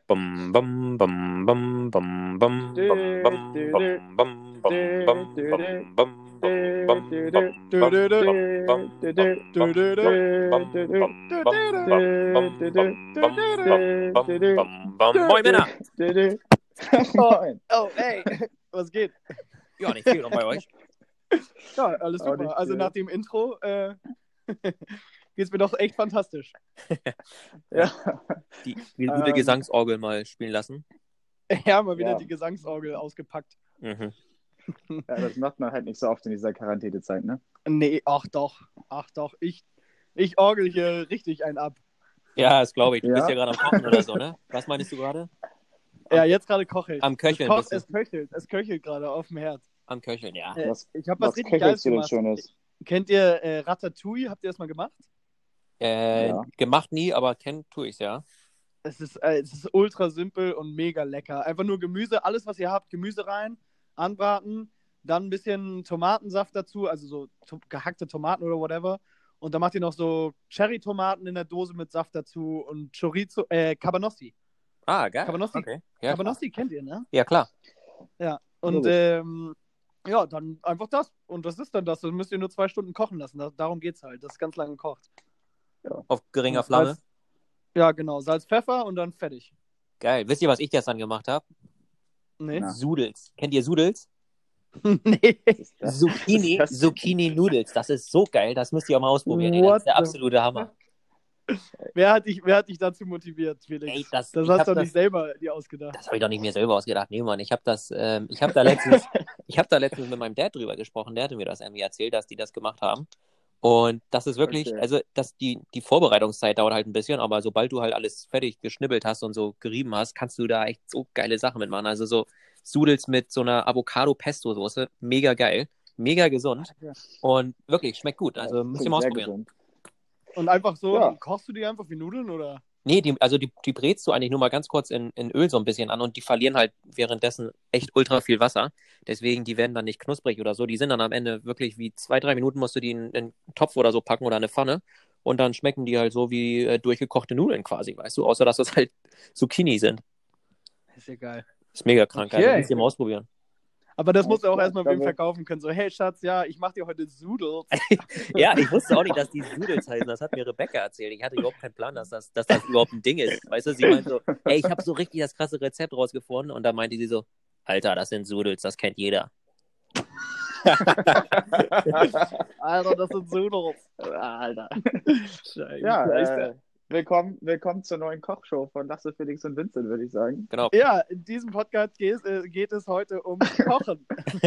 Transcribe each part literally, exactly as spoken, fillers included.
Bum, bum, bum, bum, bum, bum, bum, bum, bum, bum, bum, bum, bum, bum, Moin Männer! Moin. Oh, ey, was geht? Ja, nicht viel, und bei euch? Ja, alles super. Also nach dem Intro äh, geht's mir doch echt fantastisch. Ja. Die, die gute ähm, Gesangsorgel mal spielen lassen. Ja, mal wieder Ja. die Gesangsorgel ausgepackt. Mhm. Ja, das macht man halt nicht so oft in dieser Quarantänezeit, ne? Nee, ach doch, ach doch, ich, ich orgel hier richtig einen ab. Ja, das glaube ich. Du Ja. bist ja gerade am Kochen oder so, ne? Was meinst du gerade? Ja, jetzt gerade koche ich. Am Köcheln es, bist du. es köchelt, es köchelt gerade auf dem Herd. Am Köcheln, ja. Äh, Was, ich habe was, was richtig Geiles köchelst du denn gemacht. Schönes? Kennt ihr äh, Ratatouille? Habt ihr das mal gemacht? Äh, Ja. Gemacht nie, aber kennt tue ich's, ja. Es ist, äh, es ist ultra simpel und mega lecker. Einfach nur Gemüse, alles was ihr habt, Gemüse rein, anbraten, dann ein bisschen Tomatensaft dazu, also so to- gehackte Tomaten oder whatever. Und dann macht ihr noch so Cherry-Tomaten in der Dose mit Saft dazu und Chorizo, äh, Cabanossi. Ah, geil. Cabanossi, Okay. Ja, Cabanossi kennt ihr, ne? ja, klar. Ja. Und Logisch. ähm, ja, dann einfach das. Und was ist dann das? Das müsst ihr nur zwei Stunden kochen lassen. Das, darum geht's halt. Das ist ganz lange gekocht. Auf geringer Und Flamme. Salz, ja, genau. Salz, Pfeffer und dann fertig. Geil. Wisst ihr, was ich gestern gemacht habe? Nee. Na. Sudels. Kennt ihr Sudels? nee. Das- Zucchini, das- Zucchini Noodles. Das ist so geil. Das müsst ihr auch mal ausprobieren. Ey. Das What ist der the absolute Hammer. Wer hat dich, wer hat dich dazu motiviert, Felix? Ey, das- das ich hast hab du doch das- nicht selber dir ausgedacht. Das habe ich doch nicht mir selber ausgedacht. Nee, Mann. Ich habe das, ähm, ich habe da letztens, ich habe da letztens mit meinem Dad drüber gesprochen. Der hatte mir das irgendwie erzählt, dass die das gemacht haben. Und das ist wirklich, Okay. also das, die, die Vorbereitungszeit dauert halt ein bisschen, aber sobald du halt alles fertig geschnibbelt hast und so gerieben hast, kannst du da echt so geile Sachen mitmachen. Also so Sudels mit so einer Avocado-Pesto-Soße, mega geil, mega gesund und wirklich, schmeckt gut. Also müsst ihr mal Sehr ausprobieren. gesund. Und einfach so, Ja. kochst du die einfach wie Nudeln oder? Nee, die, also die, die brätst du eigentlich nur mal ganz kurz in, in Öl so ein bisschen an und die verlieren halt währenddessen echt ultra viel Wasser. Deswegen, die werden dann nicht knusprig oder so. Die sind dann am Ende wirklich wie zwei, drei Minuten musst du die in, in einen Topf oder so packen oder eine Pfanne und dann schmecken die halt so wie äh, durchgekochte Nudeln quasi, weißt du? Außer, dass das halt Zucchini sind. Ist ja geil. Ist mega krank, Okay. also müsst ihr mal ausprobieren. Aber das Ja, musst du auch klar, erstmal da wem wird- verkaufen können. So, hey Schatz, ja, ich mach dir heute Sudels. Ja, ich wusste auch nicht, dass die Sudels heißen. Das hat mir Rebecca erzählt. Ich hatte überhaupt keinen Plan, dass das, dass das überhaupt ein Ding ist. Weißt du, sie meinte so, ey, ich habe so richtig das krasse Rezept rausgefunden. Und dann meinte sie so, Alter, das sind Sudels, das kennt jeder. Alter, das sind Sudels. Alter. Scheiße. Ja, äh, willkommen, willkommen zur neuen Kochshow von Lasse, Felix und Vincent, würde ich sagen. Genau. Ja, in diesem Podcast geht, äh, geht es heute um Kochen.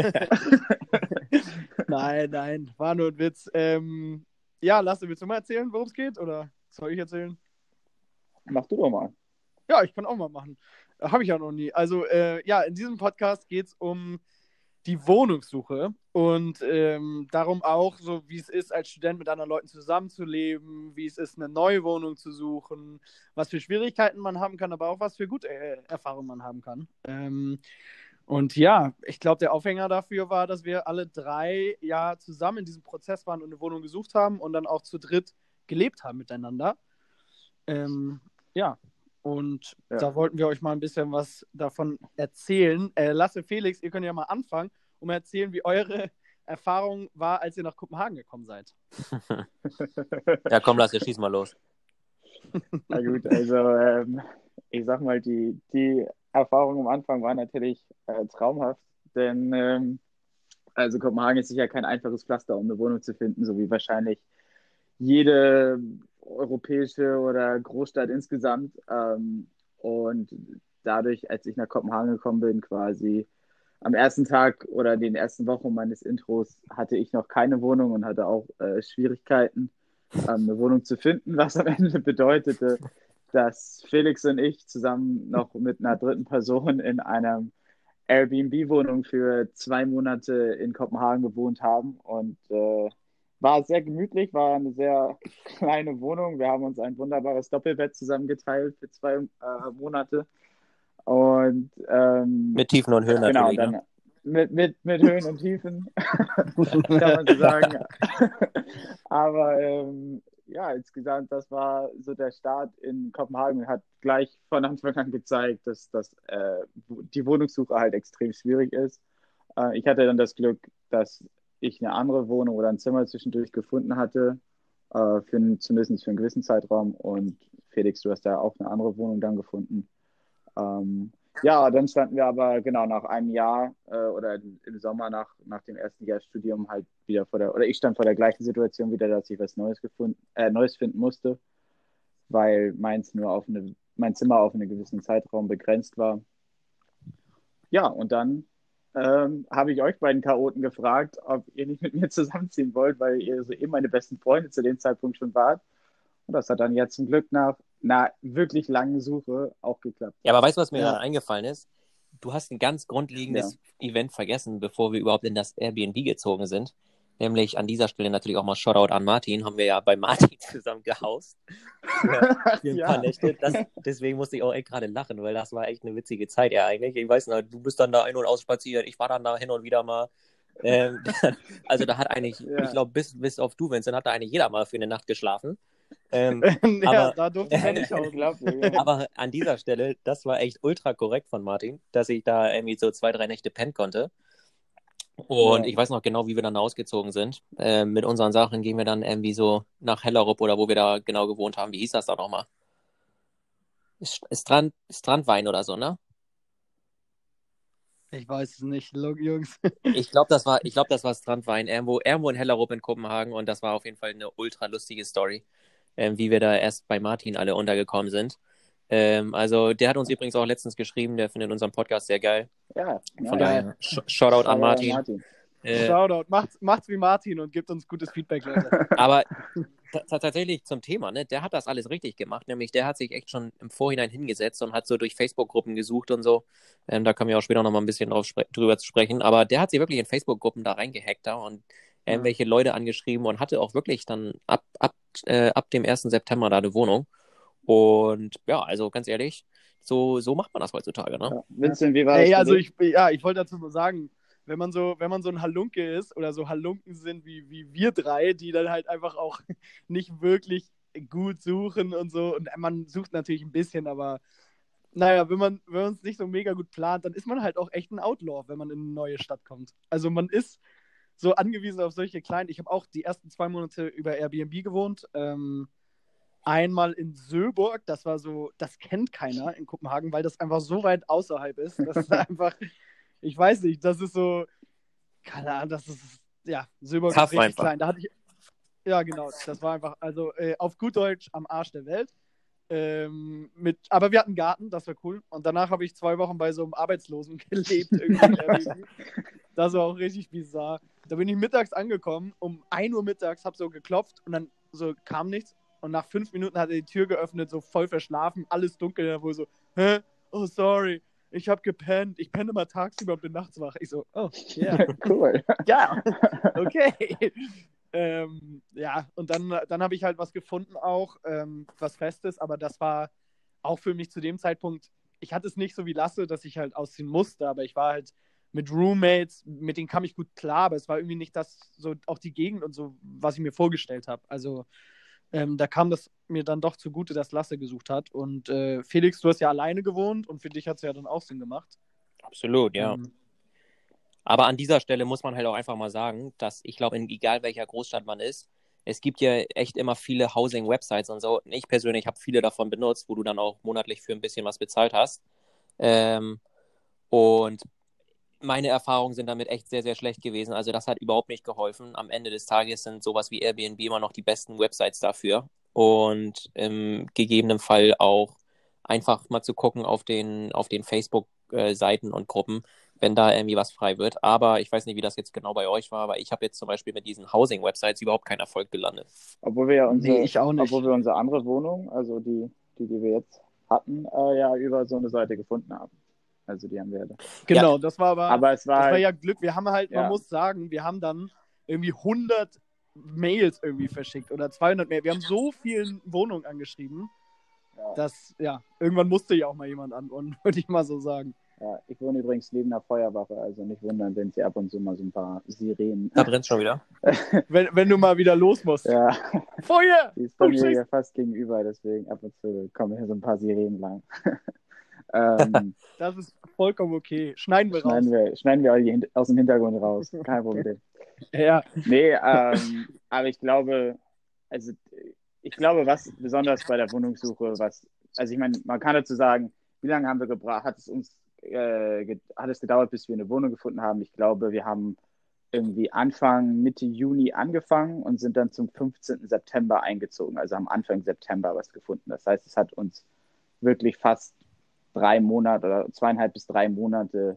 Nein, nein, war nur ein Witz. Ähm, ja, Lasse, willst du mal erzählen, worum es geht? Oder soll ich erzählen? Mach du doch mal. Ja, ich kann auch mal machen. Habe ich ja noch nie. Also, äh, ja, in diesem Podcast geht es um die Wohnungssuche und ähm, darum auch, so wie es ist, als Student mit anderen Leuten zusammenzuleben, wie es ist, eine neue Wohnung zu suchen, was für Schwierigkeiten man haben kann, aber auch was für gute äh, Erfahrungen man haben kann. Ähm, und ja, ich glaube, der Aufhänger dafür war, dass wir alle drei ja zusammen in diesem Prozess waren und eine Wohnung gesucht haben und dann auch zu dritt gelebt haben miteinander. Ähm, ja, und Ja. da wollten wir euch mal ein bisschen was davon erzählen. Äh, Lasse, Felix, ihr könnt ja mal anfangen und mal erzählen, wie eure Erfahrung war, als ihr nach Kopenhagen gekommen seid. Ja, komm, lass, schieß mal los. Na gut, also ähm, ich sag mal, die, die Erfahrung am Anfang war natürlich äh, traumhaft, denn ähm, also Kopenhagen ist sicher kein einfaches Pflaster, um eine Wohnung zu finden, so wie wahrscheinlich jede europäische oder Großstadt insgesamt. Ähm, und dadurch, als ich nach Kopenhagen gekommen bin, quasi am ersten Tag oder den ersten Wochen meines Intros, hatte ich noch keine Wohnung und hatte auch äh, Schwierigkeiten, ähm, eine Wohnung zu finden, was am Ende bedeutete, dass Felix und ich zusammen noch mit einer dritten Person in einer Airbnb-Wohnung für zwei Monate in Kopenhagen gewohnt haben und äh, war sehr gemütlich, war eine sehr kleine Wohnung. Wir haben uns ein wunderbares Doppelbett zusammengeteilt für zwei äh, Monate. Und ähm, Mit Tiefen und Höhen genau, natürlich, dann ne? mit, mit, mit Höhen und Tiefen, kann man so sagen. Aber ähm, ja, insgesamt, das war so der Start in Kopenhagen, hat gleich von Anfang an gezeigt, dass, dass äh, die Wohnungssuche halt extrem schwierig ist. Äh, ich hatte dann das Glück, dass ich eine andere Wohnung oder ein Zimmer zwischendurch gefunden hatte, äh, für, ein- zumindest für einen gewissen Zeitraum. Und Felix, du hast da auch eine andere Wohnung dann gefunden. Ähm, ja, dann standen wir aber genau nach einem Jahr äh, oder im Sommer nach, nach dem ersten Jahr Studium halt wieder vor der, oder ich stand vor der gleichen Situation wieder, dass ich was Neues gefunden, äh, Neues finden musste, weil meins nur auf eine, mein Zimmer auf einen gewissen Zeitraum begrenzt war. Ja, und dann ähm, habe ich euch beiden Chaoten gefragt, ob ihr nicht mit mir zusammenziehen wollt, weil ihr so eben meine besten Freunde zu dem Zeitpunkt schon wart. Und das hat dann ja zum Glück nach einer wirklich langen Suche auch geklappt. Ja, aber weißt du, was mir Ja. gerade eingefallen ist? Du hast ein ganz grundlegendes Event vergessen, bevor wir überhaupt in das Airbnb gezogen sind. Nämlich an dieser Stelle natürlich auch mal Shoutout an Martin. Haben wir ja bei Martin zusammen gehaust. Für, für ein Ja. paar Nächte. Das, deswegen musste ich auch echt gerade lachen, weil das war echt eine witzige Zeit ja eigentlich. Ich weiß noch, du bist dann da ein- und aus spaziert. Ich war dann da hin und wieder mal. Ähm, also da hat eigentlich, Ja. ich glaube, bis, bis auf du, Vincent, hat da eigentlich jeder mal für eine Nacht geschlafen. Ähm, ja, aber- da durfte ich noch nicht aus. Unglaublich, ja. aber an dieser Stelle, das war echt ultra korrekt von Martin, dass ich da irgendwie so zwei, drei Nächte pennen konnte. Und Ja. ich weiß noch genau, wie wir dann ausgezogen sind. Äh, mit unseren Sachen gehen wir dann irgendwie so nach Hellerup oder wo wir da genau gewohnt haben. Wie hieß das da nochmal? Strand, Strandwein oder so, ne? Ich weiß es nicht, Log- Jungs. Ich glaube, das war, ich glaube, das war Strandwein. Irgendwo, irgendwo in Hellerup in Kopenhagen. Und das war auf jeden Fall eine ultra lustige Story, ähm, wie wir da erst bei Martin alle untergekommen sind. Ähm, also der hat uns übrigens auch letztens geschrieben, der findet unseren Podcast sehr geil. Ja, Von ja, daher, Sh- Shoutout an Martin. Äh, Shoutout. Macht's, macht's wie Martin und gebt uns gutes Feedback, Leute. aber t- tatsächlich zum Thema, ne, der hat das alles richtig gemacht. Nämlich, der hat sich echt schon im Vorhinein hingesetzt und hat so durch Facebook-Gruppen gesucht und so. Ähm, da können wir auch später noch mal ein bisschen drauf spre- drüber zu sprechen. Aber der hat sich wirklich in Facebook-Gruppen da reingehackt da und irgendwelche Leute angeschrieben und hatte auch wirklich dann ab, ab, äh, ab dem ersten September da eine Wohnung. Und ja, also ganz ehrlich, so, so macht man das heutzutage, ne? Ja. Vincent, wie war das Ey, für also dich? ich, ja, ich wollte dazu nur sagen, wenn man so, wenn man so ein Halunke ist oder so Halunken sind wie, wie wir drei, die dann halt einfach auch nicht wirklich gut suchen und so, und man sucht natürlich ein bisschen, aber naja, wenn man, wenn man es nicht so mega gut plant, dann ist man halt auch echt ein Outlaw, wenn man in eine neue Stadt kommt. Also man ist so angewiesen auf solche kleinen, ich habe auch die ersten zwei Monate über Airbnb gewohnt, ähm, einmal in Söborg, das war so, das kennt keiner in Kopenhagen, weil das einfach so weit außerhalb ist. Das ist einfach, ich weiß nicht, das ist so, keine Ahnung, das ist, ja, Söborg Tough ist richtig einfach. klein. Da hatte ich, ja genau, das war einfach, also äh, auf gut Deutsch am Arsch der Welt. Ähm, mit, aber wir hatten einen Garten, das war cool. Und danach habe ich zwei Wochen bei so einem Arbeitslosen gelebt. Irgendwie. Das war auch richtig bizarr. Da bin ich mittags angekommen, um ein Uhr mittags, habe so geklopft und dann so kam nichts. Und nach fünf Minuten hat er die Tür geöffnet, so voll verschlafen, alles dunkel. Da wurde so, hä? Oh, sorry, ich habe gepennt. Ich penne mal tagsüber und bin nachts wach. Ich so, oh, ja, yeah. Cool. Ja, okay. ähm, ja, und dann, dann habe ich halt was gefunden auch, ähm, was Festes, aber das war auch für mich zu dem Zeitpunkt, ich hatte es nicht so wie Lasse, dass ich halt ausziehen musste, aber ich war halt mit Roommates, mit denen kam ich gut klar, aber es war irgendwie nicht das, so auch die Gegend und so, was ich mir vorgestellt habe. Also ähm, da kam das mir dann doch zugute, dass Lasse gesucht hat. Und äh, Felix, du hast ja alleine gewohnt und für dich hat es ja dann auch Sinn gemacht. Absolut, ja. Ähm, Aber an dieser Stelle muss man halt auch einfach mal sagen, dass ich glaube, in egal welcher Großstadt man ist, es gibt ja echt immer viele Housing-Websites und so. Ich persönlich habe viele davon benutzt, wo du dann auch monatlich für ein bisschen was bezahlt hast. Ähm, und meine Erfahrungen sind damit echt sehr, sehr schlecht gewesen. Also das hat überhaupt nicht geholfen. Am Ende des Tages sind sowas wie Airbnb immer noch die besten Websites dafür. Und im gegebenen Fall auch einfach mal zu gucken auf den, auf den Facebook-Seiten und Gruppen, wenn da irgendwie was frei wird. Aber ich weiß nicht, wie das jetzt genau bei euch war, aber ich habe jetzt zum Beispiel mit diesen Housing-Websites überhaupt keinen Erfolg gelandet. Obwohl wir ja unsere, Nee, ich auch nicht. obwohl wir unsere andere Wohnung, also die, die, die wir jetzt hatten, äh, ja über so eine Seite gefunden haben. Also die haben wir. Genau, das war aber, Aber es war, das war halt, ja Glück. Wir haben halt, man Ja. muss sagen, wir haben dann irgendwie hundert Mails irgendwie verschickt oder zweihundert Mails. Wir haben so vielen Wohnungen angeschrieben, Ja. dass, ja, irgendwann musste ja auch mal jemand antworten, würde ich mal so sagen. Ja, ich wohne übrigens neben einer Feuerwache, also nicht wundern, wenn sie ab und zu mal so ein paar Sirenen. Da brennt schon wieder. wenn, wenn du mal wieder los musst. Ja, Feuer! die ist bei Oh, mir Scheiße. ja fast gegenüber, deswegen ab und zu kommen hier so ein paar Sirenen lang. ähm, Das ist vollkommen okay. Schneiden wir schneiden, raus. wir, schneiden wir alle aus dem Hintergrund raus, kein Problem. Ja. Nee, ähm, aber ich glaube, also ich glaube, was besonders bei der Wohnungssuche, was, also ich meine, man kann dazu sagen, wie lange haben wir gebraucht, hat es uns, äh, ge- hat es gedauert, bis wir eine Wohnung gefunden haben? Ich glaube, wir haben irgendwie Anfang, Mitte Juni angefangen und sind dann zum fünfzehnten September eingezogen, also am Anfang September was gefunden. Das heißt, es hat uns wirklich fast drei Monate oder zweieinhalb bis drei Monate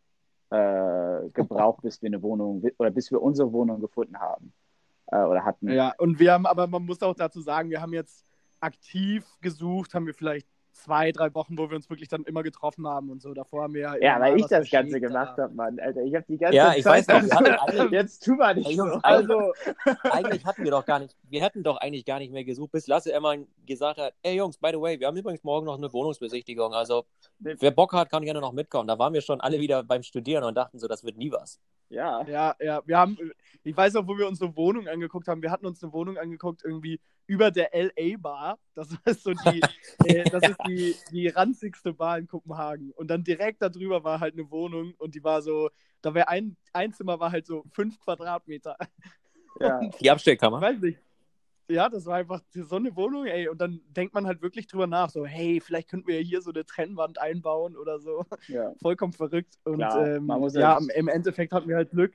äh, gebraucht, bis wir eine Wohnung oder bis wir unsere Wohnung gefunden haben äh, oder hatten. Ja, und wir haben, aber man muss auch dazu sagen, wir haben jetzt aktiv gesucht, haben wir vielleicht zwei, drei Wochen, wo wir uns wirklich dann immer getroffen haben und so. Davor haben wir ja immer Ja, weil mal ich was das Ganze verschickt, gemacht aber- habe, Mann. Alter, ich habe die ganze Ja, ich Zeit... weiß noch, wir hatten eigentlich- Jetzt tu mal nicht Ey, so. Jungs, Also, Eigentlich hatten wir doch gar nicht, wir hätten doch eigentlich gar nicht mehr gesucht, bis Lasse immer gesagt hat, ey Jungs, by the way, wir haben übrigens morgen noch eine Wohnungsbesichtigung, also wer Bock hat, kann gerne noch mitkommen. Da waren wir schon alle wieder beim Studieren und dachten so, das wird nie was. Ja, ja, ja, wir haben, ich weiß noch, wo wir uns eine Wohnung angeguckt haben. Wir hatten uns eine Wohnung angeguckt, irgendwie über der L A-Bar. Das ist so die, äh, das ist die, die ranzigste Bar in Kopenhagen. Und dann direkt darüber war halt eine Wohnung und die war so, da wäre ein, ein Zimmer war halt so fünf Quadratmeter. ja. Und Die Abstellkammer? ich weiß nicht. Ja, das war einfach so eine Wohnung, ey. Und dann denkt man halt wirklich drüber nach, so, hey, vielleicht könnten wir ja hier so eine Trennwand einbauen oder so. ja. Vollkommen verrückt. Und Klar, ähm, man muss ja, ja- im, im Endeffekt hatten wir halt Glück.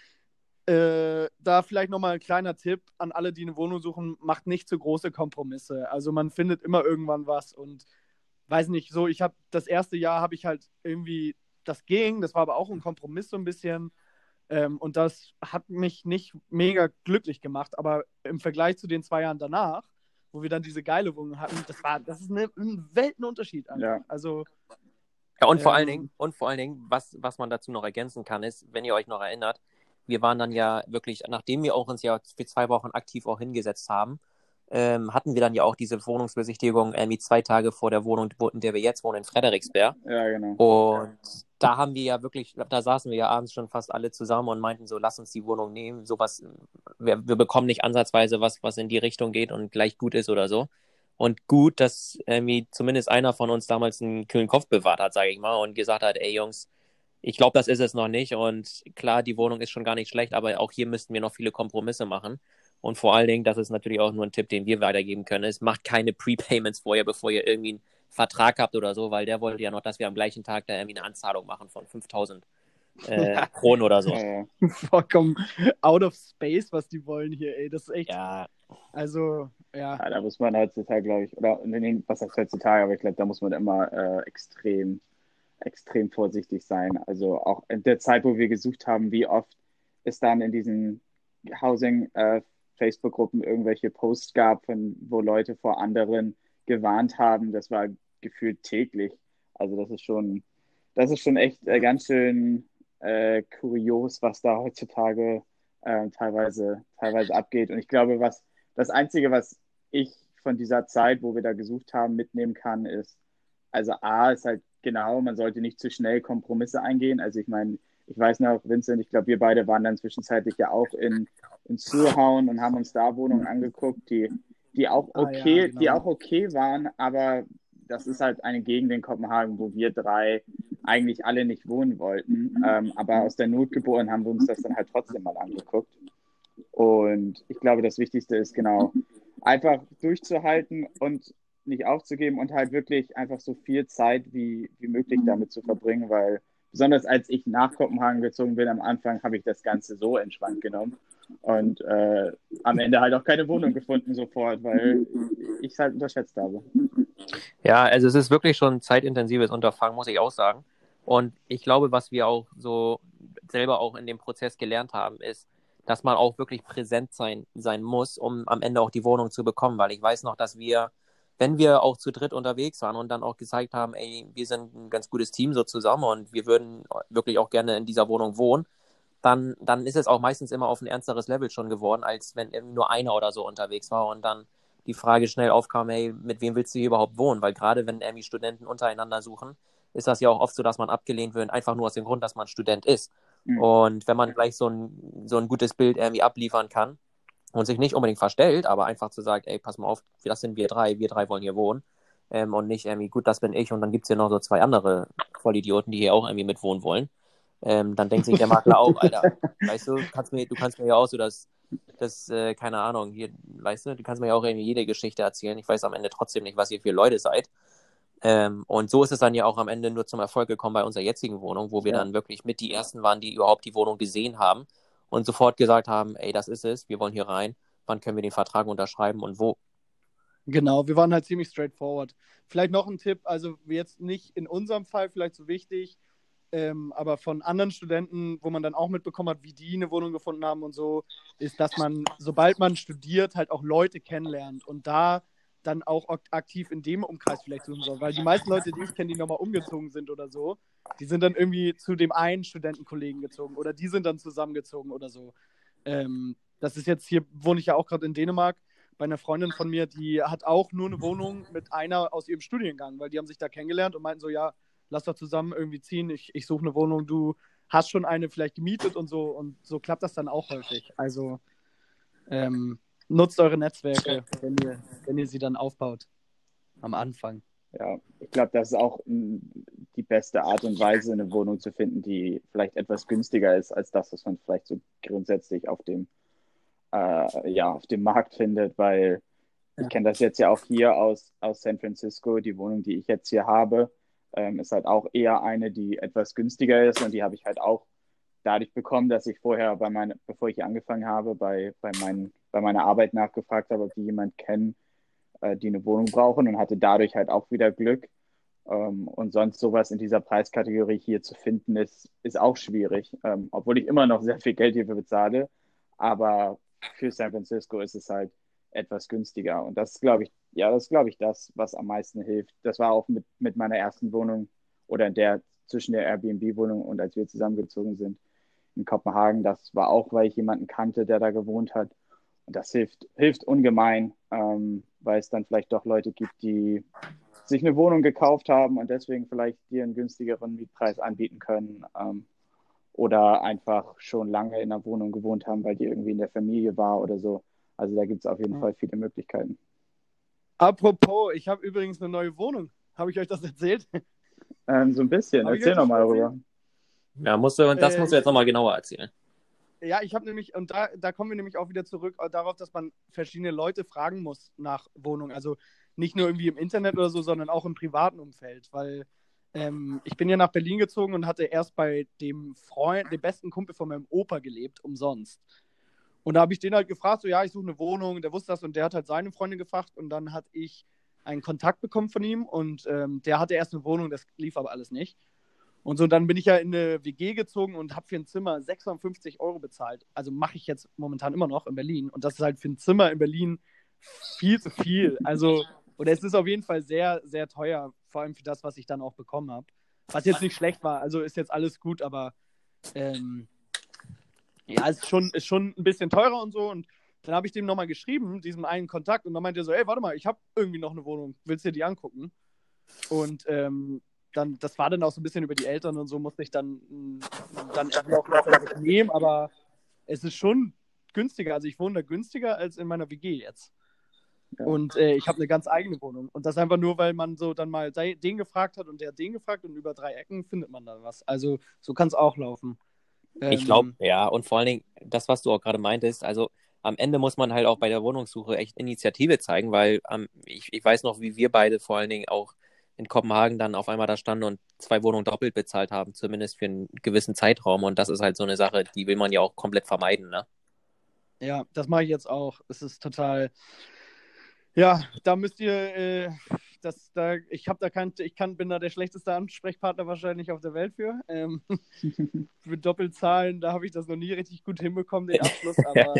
Äh, da vielleicht nochmal ein kleiner Tipp an alle, die eine Wohnung suchen, macht nicht zu große Kompromisse. Also man findet immer irgendwann was und weiß nicht, so, ich habe das erste Jahr habe ich halt irgendwie, das ging, das war aber auch ein Kompromiss so ein bisschen. Ähm, und das hat mich nicht mega glücklich gemacht, aber im Vergleich zu den zwei Jahren danach, wo wir dann diese geile Wohnung hatten, das war, das ist eine, ein Weltenunterschied einfach. Ja. Also, Ja, und vor Ähm, allen Dingen, und vor allen Dingen, was, was man dazu noch ergänzen kann, ist, wenn ihr euch noch erinnert, wir waren dann ja wirklich, nachdem wir auch uns ja für zwei Wochen aktiv auch hingesetzt haben, ähm, hatten wir dann ja auch diese Wohnungsbesichtigung irgendwie zwei Tage vor der Wohnung, wo- in der wir jetzt wohnen, in Frederiksberg. Ja, genau. Und da haben wir ja wirklich, da saßen wir ja abends schon fast alle zusammen und meinten so, lass uns die Wohnung nehmen. Sowas, wir, wir bekommen nicht ansatzweise was, was in die Richtung geht und gleich gut ist oder so. Und gut, dass irgendwie zumindest einer von uns damals einen kühlen Kopf bewahrt hat, sage ich mal, und gesagt hat, ey Jungs, ich glaube, das ist es noch nicht. Und klar, die Wohnung ist schon gar nicht schlecht, aber auch hier müssten wir noch viele Kompromisse machen. Und vor allen Dingen, das ist natürlich auch nur ein Tipp, den wir weitergeben können, ist, macht keine Prepayments vorher, bevor ihr irgendwie einen Vertrag habt oder so, weil der wollte ja noch, dass wir am gleichen Tag da irgendwie eine Anzahlung machen von fünftausend äh, Kronen oder so. Ja, vollkommen out of space, was die wollen hier, ey. Das ist echt, Ja, also, ja. ja, da muss man heutzutage, glaube ich, oder nee, was heißt heutzutage, aber ich glaube, da muss man immer äh, extrem, extrem vorsichtig sein. Also auch in der Zeit, wo wir gesucht haben, wie oft es dann in diesen Housing-Facebook-Gruppen irgendwelche Posts gab, von, wo Leute vor anderen gewarnt haben, das war gefühlt täglich. Also das ist schon, das ist schon echt äh, ganz schön äh, kurios, was da heutzutage äh, teilweise, teilweise abgeht. Und ich glaube, was das Einzige, was ich von dieser Zeit, wo wir da gesucht haben, mitnehmen kann, ist, also A, ist halt genau, man sollte nicht zu schnell Kompromisse eingehen. Also ich meine, ich weiß noch, Vincent, ich glaube, wir beide waren dann zwischenzeitlich ja auch in, in Surhauen und haben uns da Wohnungen angeguckt, die, die auch Ah, okay, ja, genau. die auch okay waren, aber das ist halt eine Gegend in Kopenhagen, wo wir drei eigentlich alle nicht wohnen wollten. Ähm, aber aus der Not geboren haben wir uns das dann halt trotzdem mal angeguckt. Und ich glaube, das Wichtigste ist genau, einfach durchzuhalten und nicht aufzugeben und halt wirklich einfach so viel Zeit wie, wie möglich damit zu verbringen, weil besonders als ich nach Kopenhagen gezogen bin, am Anfang habe ich das Ganze so entspannt genommen und äh, am Ende halt auch keine Wohnung gefunden sofort, weil ich es halt unterschätzt habe. Ja, also es ist wirklich schon ein zeitintensives Unterfangen, muss ich auch sagen. Und ich glaube, was wir auch so selber auch in dem Prozess gelernt haben, ist, dass man auch wirklich präsent sein, sein muss, um am Ende auch die Wohnung zu bekommen. Weil ich weiß noch, dass wir, wenn wir auch zu dritt unterwegs waren und dann auch gezeigt haben, ey, wir sind ein ganz gutes Team so zusammen und wir würden wirklich auch gerne in dieser Wohnung wohnen, dann, dann ist es auch meistens immer auf ein ernsteres Level schon geworden, als wenn eben nur einer oder so unterwegs war und dann die Frage schnell aufkam, hey, mit wem willst du hier überhaupt wohnen? Weil gerade wenn irgendwie Studenten untereinander suchen, ist das ja auch oft so, dass man abgelehnt wird, einfach nur aus dem Grund, dass man Student ist. Mhm. Und wenn man gleich so ein, so ein gutes Bild irgendwie abliefern kann und sich nicht unbedingt verstellt, aber einfach zu sagen, ey, pass mal auf, das sind wir drei, wir drei wollen hier wohnen, ähm, und nicht irgendwie, gut, das bin ich und dann gibt es hier noch so zwei andere Vollidioten, die hier auch irgendwie mitwohnen wollen, ähm, dann denkt sich der Makler auch, Alter, weißt du, kannst mir, du kannst mir ja auch so das, das äh, keine Ahnung, hier, weißt du, du kannst mir ja auch irgendwie jede Geschichte erzählen, ich weiß am Ende trotzdem nicht, was ihr für Leute seid. Ähm, und so ist es dann ja auch am Ende nur zum Erfolg gekommen bei unserer jetzigen Wohnung, wo wir Ja. dann wirklich mit die Ersten waren, die überhaupt die Wohnung gesehen haben und sofort gesagt haben, ey, das ist es, wir wollen hier rein, wann können wir den Vertrag unterschreiben und wo? Genau, wir waren halt ziemlich straightforward. Vielleicht noch ein Tipp, also jetzt nicht in unserem Fall vielleicht so wichtig, ähm, aber von anderen Studenten, wo man dann auch mitbekommen hat, wie die eine Wohnung gefunden haben und so, ist, dass man, sobald man studiert, halt auch Leute kennenlernt und da dann auch aktiv in dem Umkreis vielleicht suchen soll. Weil die meisten Leute, die ich kenne, die nochmal umgezogen sind oder so, die sind dann irgendwie zu dem einen Studentenkollegen gezogen oder die sind dann zusammengezogen oder so. Ähm, das ist jetzt, hier wohne ich ja auch gerade in Dänemark, bei einer Freundin von mir, die hat auch nur eine Wohnung mit einer aus ihrem Studiengang, weil die haben sich da kennengelernt und meinten so, ja, lass doch zusammen irgendwie ziehen, ich, ich suche eine Wohnung, du hast schon eine vielleicht gemietet und so und so klappt das dann auch häufig. Also ähm, nutzt eure Netzwerke, wenn ihr, wenn ihr sie dann aufbaut am Anfang. Ja, ich glaube, das ist auch m, die beste Art und Weise, eine Wohnung zu finden, die vielleicht etwas günstiger ist als das, was man vielleicht so grundsätzlich auf dem, äh, ja, auf dem Markt findet, weil Ja. ich kenne das jetzt ja auch hier aus, aus San Francisco. Die Wohnung, die ich jetzt hier habe, ähm, ist halt auch eher eine, die etwas günstiger ist und die habe ich halt auch dadurch bekommen, dass ich vorher bei meiner, bevor ich hier angefangen habe, bei, bei, mein, bei meiner Arbeit nachgefragt habe, ob die jemand kennen, äh, die eine Wohnung brauchen und hatte dadurch halt auch wieder Glück. Ähm, und sonst sowas in dieser Preiskategorie hier zu finden, ist, ist auch schwierig, ähm, obwohl ich immer noch sehr viel Geld hierfür bezahle. Aber für San Francisco ist es halt etwas günstiger. Und das glaube ich, ja, das glaube ich das, was am meisten hilft. Das war auch mit, mit meiner ersten Wohnung oder der zwischen der Airbnb-Wohnung und als wir zusammengezogen sind in Kopenhagen. Das war auch, weil ich jemanden kannte, der da gewohnt hat. Und das hilft, hilft ungemein, ähm, weil es dann vielleicht doch Leute gibt, die sich eine Wohnung gekauft haben und deswegen vielleicht dir einen günstigeren Mietpreis anbieten können. Ähm, oder einfach schon lange in einer Wohnung gewohnt haben, weil die irgendwie in der Familie war oder so. Also da gibt es auf jeden Ja. Fall viele Möglichkeiten. Apropos, ich habe übrigens eine neue Wohnung. Habe ich euch das erzählt? Ähm, so ein bisschen. Hab ich Erzähl euch das nochmal erzählt? darüber. Ja, musst du, und das Äh, musst du jetzt nochmal genauer erzählen. Ja, ich habe nämlich, und da, da kommen wir nämlich auch wieder zurück darauf, dass man verschiedene Leute fragen muss nach Wohnung. Also nicht nur irgendwie im Internet oder so, sondern auch im privaten Umfeld. Weil ähm, ich bin ja nach Berlin gezogen und hatte erst bei dem Freund, dem besten Kumpel von meinem Opa gelebt, umsonst. Und da habe ich den halt gefragt, so ja, ich suche eine Wohnung, der wusste das und der hat halt seine Freundin gefragt und dann hatte ich einen Kontakt bekommen von ihm und ähm, der hatte erst eine Wohnung, das lief aber alles nicht. Und so, dann bin ich ja in eine W G gezogen und habe für ein Zimmer sechshundertfünfzig Euro bezahlt. Also mache ich jetzt momentan immer noch in Berlin. Und das ist halt für ein Zimmer in Berlin viel zu viel. Also, oder es ist auf jeden Fall sehr, sehr teuer, vor allem für das, was ich dann auch bekommen habe. Was jetzt nicht schlecht war, also ist jetzt alles gut, aber ähm, ja, es ist schon, ist schon ein bisschen teurer und so. Und dann habe ich dem nochmal geschrieben, diesem einen Kontakt, und dann meinte er so, ey, warte mal, ich habe irgendwie noch eine Wohnung, willst du dir die angucken? Und ähm, dann, das war dann auch so ein bisschen über die Eltern und so, musste ich dann, dann auch letztendlich nehmen, aber es ist schon günstiger, also ich wohne da günstiger als in meiner W G jetzt. Ja. Und äh, ich habe eine ganz eigene Wohnung. Und das einfach nur, weil man so dann mal den gefragt hat und der hat den gefragt und über drei Ecken findet man dann was. Also so kann es auch laufen. Ich Ähm, glaube, ja, und vor allen Dingen, das, was du auch gerade meintest, also am Ende muss man halt auch bei der Wohnungssuche echt Initiative zeigen, weil ähm, ich, ich weiß noch, wie wir beide vor allen Dingen auch in Kopenhagen dann auf einmal da standen und zwei Wohnungen doppelt bezahlt haben, zumindest für einen gewissen Zeitraum. Und das ist halt so eine Sache, die will man ja auch komplett vermeiden, ne? Ja, das mache ich jetzt auch. Es ist total. Ja, da müsst ihr, äh, das, da, ich habe da kein, ich kann, bin da der schlechteste Ansprechpartner wahrscheinlich auf der Welt für. Ähm, für Doppelzahlen, da habe ich das noch nie richtig gut hinbekommen, den Abschluss, aber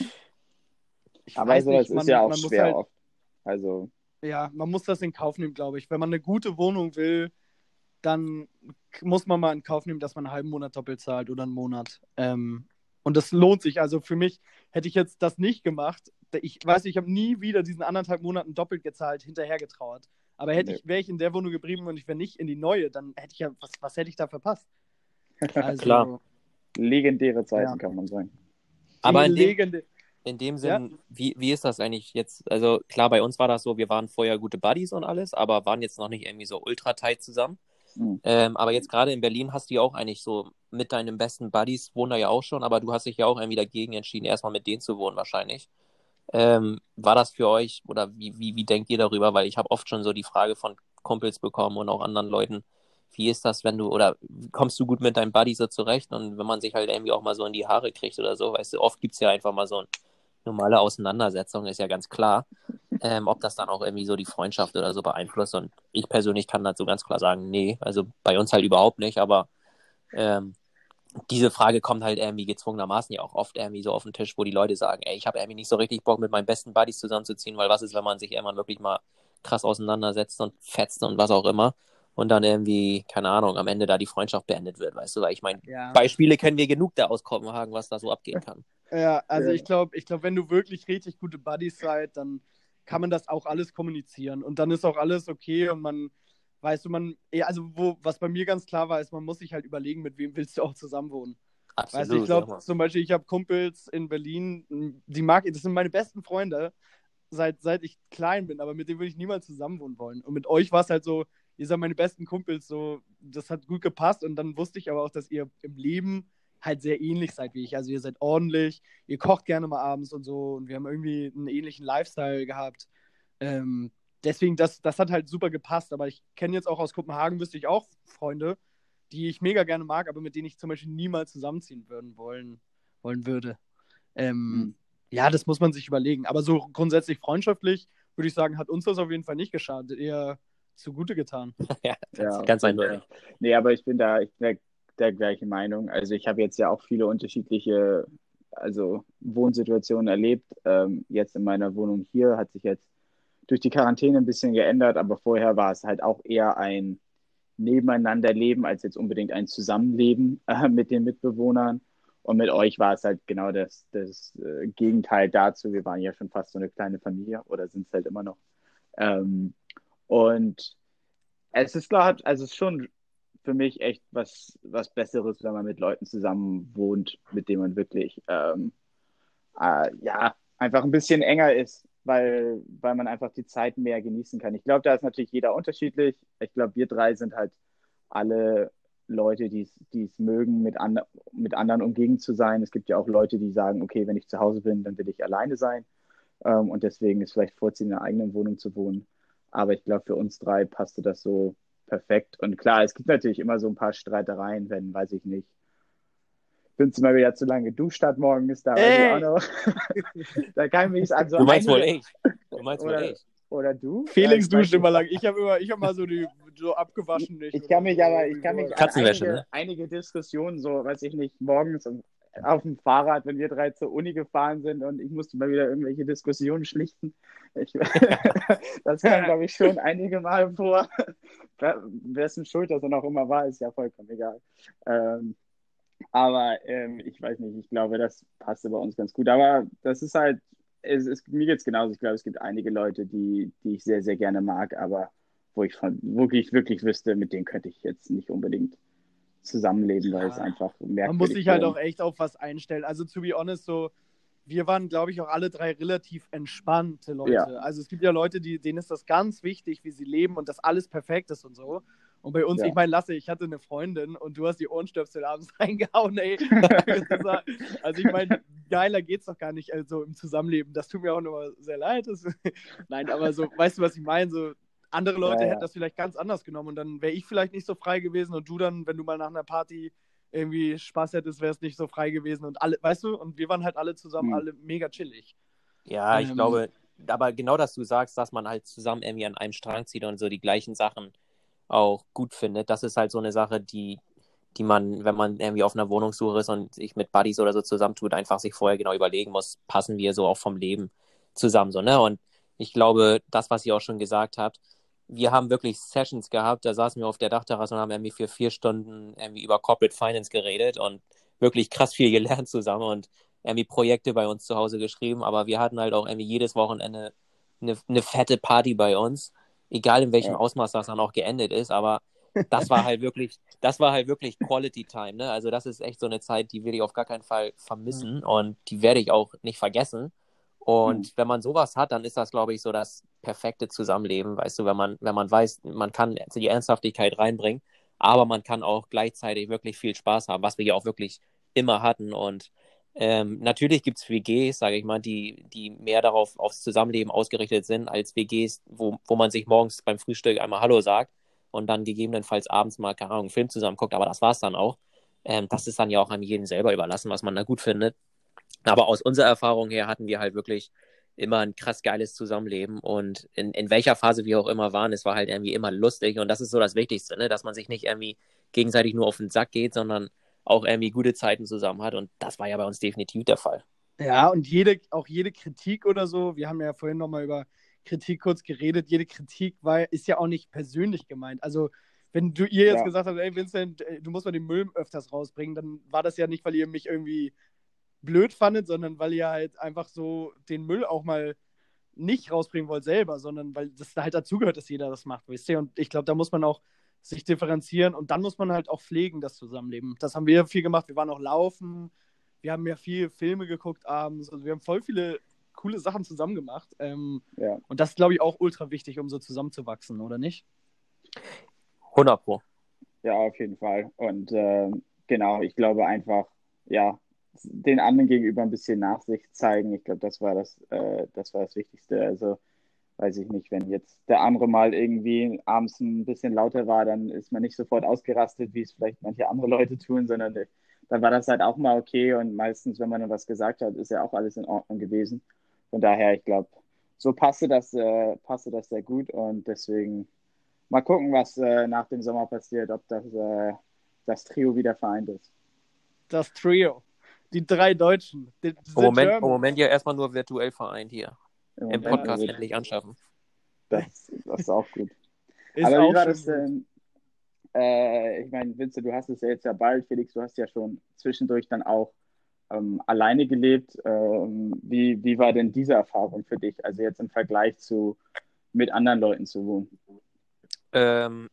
ich Aber weiß sowas nicht, man, ist ja auch man muss schwer halt, oft. Also, ja, man muss das in Kauf nehmen, glaube ich. Wenn man eine gute Wohnung will, dann muss man mal in Kauf nehmen, dass man einen halben Monat doppelt zahlt oder einen Monat. Ähm, und das lohnt sich. Also für mich hätte ich jetzt das nicht gemacht. Ich weiß, ich habe nie wieder diesen anderthalb Monaten doppelt gezahlt, hinterher getrauert. Aber hätte Nee. ich, wäre ich in der Wohnung geblieben und ich wäre nicht in die neue, dann hätte ich ja, was, was hätte ich da verpasst? Also, Klar. Legendäre Zeiten, Ja. kann man sagen. Aber in dem, Legende. in dem Ja. Sinn, wie, wie ist das eigentlich jetzt? Also klar, bei uns war das so, wir waren vorher gute Buddies und alles, aber waren jetzt noch nicht irgendwie so ultra tight zusammen. Mhm. Ähm, aber jetzt gerade in Berlin hast du ja auch eigentlich so mit deinen besten Buddies, wohnen da ja auch schon, aber du hast dich ja auch irgendwie dagegen entschieden, erstmal mit denen zu wohnen wahrscheinlich. Ähm, war das für euch oder wie, wie, wie denkt ihr darüber? Weil ich habe oft schon so die Frage von Kumpels bekommen und auch anderen Leuten, wie ist das, wenn du, oder kommst du gut mit deinem Buddy so zurecht und wenn man sich halt irgendwie auch mal so in die Haare kriegt oder so, weißt du, oft gibt es ja einfach mal so eine normale Auseinandersetzung, ist ja ganz klar, ähm, ob das dann auch irgendwie so die Freundschaft oder so beeinflusst und ich persönlich kann dazu ganz klar sagen, nee, also bei uns halt überhaupt nicht, aber ähm, diese Frage kommt halt irgendwie gezwungenermaßen ja auch oft irgendwie so auf den Tisch, wo die Leute sagen, ey, ich habe irgendwie nicht so richtig Bock, mit meinen besten Buddies zusammenzuziehen, weil was ist, wenn man sich irgendwann wirklich mal krass auseinandersetzt und fetzt und was auch immer und dann irgendwie, keine Ahnung, am Ende da die Freundschaft beendet wird, weißt du, weil ich meine, Ja. Beispiele kennen wir genug da aus Kopenhagen, was da so abgehen kann. Ja, also Ja. ich glaube, ich glaub, wenn du wirklich richtig gute Buddies seid, dann kann man das auch alles kommunizieren und dann ist auch alles okay und man, weißt du, man, also wo, was bei mir ganz klar war, ist, man muss sich halt überlegen, mit wem willst du auch zusammenwohnen. Absolut. Weißt du, ich glaube ja. zum Beispiel, ich habe Kumpels in Berlin, die mag ich, das sind meine besten Freunde, seit, seit ich klein bin, aber mit denen würde ich niemals zusammenwohnen wollen. Und mit euch war es halt so, ihr seid meine besten Kumpels, so, das hat gut gepasst und dann wusste ich aber auch, dass ihr im Leben halt sehr ähnlich seid wie ich. Also ihr seid ordentlich, ihr kocht gerne mal abends und so und wir haben irgendwie einen ähnlichen Lifestyle gehabt. Ähm, deswegen, das, das hat halt super gepasst, aber ich kenne jetzt auch aus Kopenhagen, wüsste ich auch Freunde, die ich mega gerne mag, aber mit denen ich zum Beispiel niemals zusammenziehen würden wollen, wollen würde. Ähm, Mhm. Ja, das muss man sich überlegen. Aber so grundsätzlich freundschaftlich, würde ich sagen, hat uns das auf jeden Fall nicht geschadet, eher zugute getan. ja, ganz, Ja, ganz okay, eindeutig. ja. Nee, aber ich bin da ich bin der, der gleichen Meinung. Also ich habe jetzt ja auch viele unterschiedliche also Wohnsituationen erlebt. Ähm, jetzt in meiner Wohnung hier hat sich jetzt durch die Quarantäne ein bisschen geändert, aber vorher war es halt auch eher ein Nebeneinanderleben als jetzt unbedingt ein Zusammenleben äh, mit den Mitbewohnern. Und mit euch war es halt genau das, das äh, Gegenteil dazu. Wir waren ja schon fast so eine kleine Familie oder sind es halt immer noch. Ähm, und es ist klar, also es ist schon für mich echt was, was Besseres, wenn man mit Leuten zusammen wohnt, mit denen man wirklich ähm, äh, ja, einfach ein bisschen enger ist, weil, weil man einfach die Zeit mehr genießen kann. Ich glaube, da ist natürlich jeder unterschiedlich. Ich glaube, wir drei sind halt alle Leute, die es mögen, mit, and, mit anderen umgeben zu sein. Es gibt ja auch Leute, die sagen, okay, wenn ich zu Hause bin, dann will ich alleine sein. Ähm, und deswegen ist vielleicht vorziehen, in einer eigenen Wohnung zu wohnen. Aber ich glaube, für uns drei passte das so perfekt. Und klar, es gibt natürlich immer so ein paar Streitereien, wenn, weiß ich nicht, findest du mal wieder zu lange geduscht hat morgens, da weiß ich auch noch. Da kann ich mich an so Du meinst wohl einige- ich. Du meinst wohl oder, ich. oder du? Felix Ja, ich duscht immer weiß lang. Ich habe immer, ich hab mal so die so abgewaschen. nicht. Ich kann mich aber, ich kann mich an Katzenwäsche, einige, ne? einige Diskussionen, so, weiß ich nicht, morgens und auf dem Fahrrad, wenn wir drei zur Uni gefahren sind und ich musste mal wieder irgendwelche Diskussionen schlichten. Ich, das kam, glaube ich, schon einige Mal vor. Wessen Schuld das dann auch immer war, ist ja vollkommen egal. Ähm, aber ähm, ich weiß nicht, ich glaube, das passte bei uns ganz gut. Aber das ist halt, es, es, mir geht es genauso. Ich glaube, es gibt einige Leute, die, die ich sehr, sehr gerne mag, aber wo ich von wirklich, wirklich wüsste, mit denen könnte ich jetzt nicht unbedingt zusammenleben, weil Ja. es einfach merkwürdig Man muss sich halt wäre. auch echt auf was einstellen. Also, to be honest, so, wir waren, glaube ich, auch alle drei relativ entspannte Leute. Ja. Also, es gibt ja Leute, die, denen ist das ganz wichtig, wie sie leben und dass alles perfekt ist und so. Und bei uns, Ja. ich meine, Lasse, ich hatte eine Freundin und du hast die Ohrenstöpsel abends reingehauen, ey. Also, ich meine, geiler geht's doch gar nicht, also im Zusammenleben. Das tut mir auch nochmal sehr leid. Das, nein, aber so, weißt du, was ich meine? So, andere Leute Ja, ja. hätten das vielleicht ganz anders genommen und dann wäre ich vielleicht nicht so frei gewesen und du dann, wenn du mal nach einer Party irgendwie Spaß hättest, wäre es nicht so frei gewesen und alle, weißt du, und wir waren halt alle zusammen, Hm. alle mega chillig. Ja, ich Ähm, glaube, aber genau, dass du sagst, dass man halt zusammen irgendwie an einem Strang zieht und so die gleichen Sachen auch gut findet, das ist halt so eine Sache, die, die man, wenn man irgendwie auf einer Wohnungssuche ist und sich mit Buddies oder so zusammentut, einfach sich vorher genau überlegen muss, passen wir so auch vom Leben zusammen, so, ne? Und ich glaube, das, was ihr auch schon gesagt habt, wir haben wirklich Sessions gehabt, da saßen wir auf der Dachterrasse und haben irgendwie für vier Stunden irgendwie über Corporate Finance geredet und wirklich krass viel gelernt zusammen und irgendwie Projekte bei uns zu Hause geschrieben, aber wir hatten halt auch irgendwie jedes Wochenende eine, eine fette Party bei uns, egal in welchem Ja. Ausmaß das dann auch geendet ist, aber das war halt wirklich, das war halt wirklich Quality Time, ne? Also das ist echt so eine Zeit, die will ich auf gar keinen Fall vermissen und die werde ich auch nicht vergessen. Und Mhm. wenn man sowas hat, dann ist das, glaube ich, so das perfekte Zusammenleben, weißt du, wenn man, wenn man weiß, man kann die Ernsthaftigkeit reinbringen, aber man kann auch gleichzeitig wirklich viel Spaß haben, was wir ja auch wirklich immer hatten. Und ähm, natürlich gibt es W Gs, sage ich mal, die, die mehr darauf aufs Zusammenleben ausgerichtet sind, als W Gs, wo, wo man sich morgens beim Frühstück einmal Hallo sagt und dann gegebenenfalls abends mal, keine Ahnung, einen Film zusammen guckt, aber das war's dann auch. Ähm, das ist dann ja auch an jedem selber überlassen, was man da gut findet. Aber aus unserer Erfahrung her hatten wir halt wirklich immer ein krass geiles Zusammenleben und in, in welcher Phase wir auch immer waren, es war halt irgendwie immer lustig und das ist so das Wichtigste, ne? Dass man sich nicht irgendwie gegenseitig nur auf den Sack geht, sondern auch irgendwie gute Zeiten zusammen hat und das war ja bei uns definitiv der Fall. Ja, und jede, auch jede Kritik oder so, wir haben ja vorhin nochmal über Kritik kurz geredet, jede Kritik war, ist ja auch nicht persönlich gemeint. Also, wenn du ihr jetzt Ja. gesagt habt, ey Vincent, du musst mal den Müll öfters rausbringen, dann war das ja nicht, weil ihr mich irgendwie blöd fandet, sondern weil ihr halt einfach so den Müll auch mal nicht rausbringen wollt selber, sondern weil das halt dazugehört, dass jeder das macht, wisst ihr? Und ich glaube, da muss man auch sich differenzieren und dann muss man halt auch pflegen, das Zusammenleben. Das haben wir viel gemacht, wir waren auch laufen, wir haben ja viel Filme geguckt abends, also wir haben voll viele coole Sachen zusammen gemacht. Ähm, Ja. und das ist, glaube ich, auch ultra wichtig, um so zusammenzuwachsen, oder nicht? hundert Pro. Ja, auf jeden Fall. Und ähm, genau, ich glaube einfach, ja, den anderen gegenüber ein bisschen Nachsicht zeigen. Ich glaube, das war das, äh, das war das Wichtigste. Also, weiß ich nicht, wenn jetzt der andere mal irgendwie abends ein bisschen lauter war, dann ist man nicht sofort ausgerastet, wie es vielleicht manche andere Leute tun, sondern äh, dann war das halt auch mal okay. Und meistens, wenn man dann was gesagt hat, ist ja auch alles in Ordnung gewesen. Von daher, ich glaube, so passte das, äh, passte das sehr gut und deswegen mal gucken, was äh, nach dem Sommer passiert, ob das, äh, das Trio wieder vereint ist. Das Trio. Die drei Deutschen. The, the Im Moment, im Germans. Moment ja erstmal nur virtuell vereint hier. Im Im Moment Podcast wird endlich anschaffen. das, das ist auch gut. Ist Aber wie auch war schon das gut. denn? Äh, ich meine, Vince, du hast es ja jetzt ja bald, Felix, du hast ja schon zwischendurch dann auch ähm, alleine gelebt. Ähm, wie, wie war denn diese Erfahrung für dich? Also jetzt im Vergleich zu mit anderen Leuten zu wohnen. Ähm,